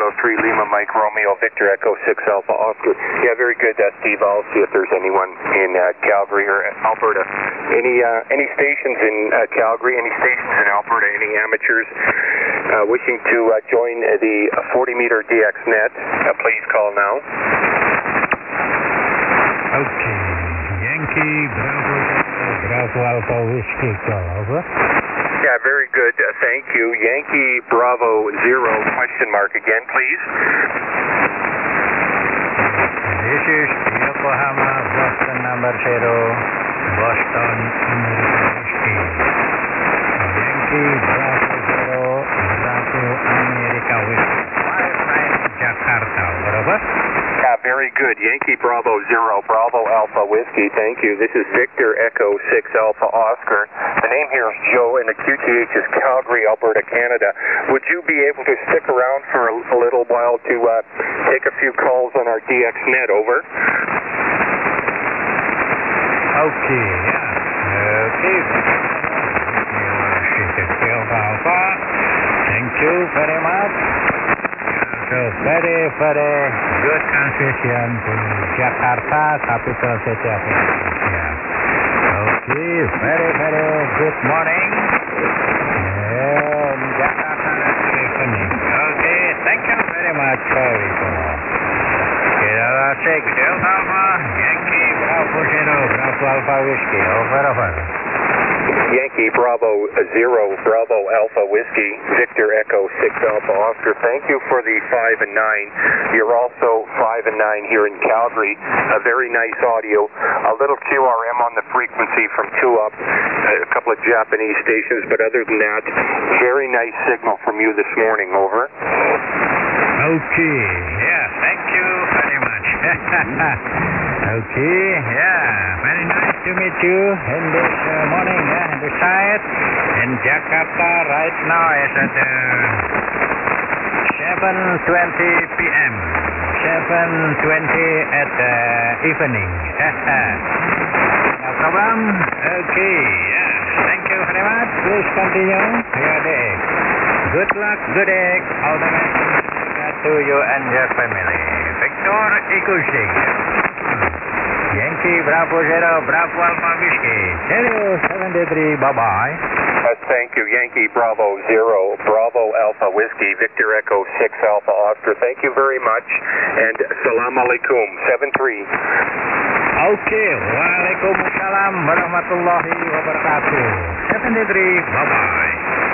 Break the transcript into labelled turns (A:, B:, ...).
A: Kilo 3 Lima Mike Romeo Victor Echo 6 Alpha Oscar. Yeah, very good, Steve. I'll see if there's anyone in Calgary or Alberta. Any stations in Calgary, any stations in Alberta, any amateurs wishing to join the 40-meter DXnet, please call now.
B: Okay. Yankee Bravo Alpha Whiskey call, over.
A: Yeah, very good. Thank you. Yankee Bravo 0 question mark again, please.
B: This is Yokohama Boston number 0, Boston America Whiskey. Yankee Bravo 0, Bravo America Whiskey. 59 Jakarta, over.
A: Yeah, very good. Yankee Bravo 0, Bravo Alpha Whiskey. Thank you. This is Victor Echo 6 Alpha Oscar. The name here is Joe, and the QTH is Calgary, Alberta, Canada. Would you be able to stick around for a little while to take a few calls on our DXnet, over?
B: Okay, yeah. Okay. Alpha. Thank you very much. So very, very good transition to Jakarta, capital city of Indonesia. Okay, very, very good morning. And Jakarta evening. Okay, thank you very much for it. Kilo 6 Delta Alpha, Yankee Bravo 0, Bravo Alpha Whiskey, over.
A: Yankee Bravo 0, Bravo Alpha Whiskey, Victor Echo 6 Alpha Oscar. Thank you for the 5 and 9. You're also 5 and 9 here in Calgary. A very nice audio. A little QRM on the frequency from 2 up. A couple of Japanese stations, but other than that, very nice signal from you this morning, over.
B: Okay, yeah, thank you very much. Okay, yeah, very nice to meet you in this morning, in the site in Jakarta right now is at 7:20 p.m. 7:20 at evening. No problem. Okay, yeah, thank you very much. Please continue your day. Good luck, good day, all the best to you and your family. Victor Echo 6. Yankee Bravo 0, Bravo Alpha Whiskey. Hello, 73, bye-bye.
A: Thank you, Yankee Bravo 0, Bravo Alpha Whiskey, Victor Echo 6 Alpha Oscar. Thank you very much, and salam alaikum, 73.
B: Okay, waalaikumsalam warahmatullahi wabarakatuh. 73, bye-bye.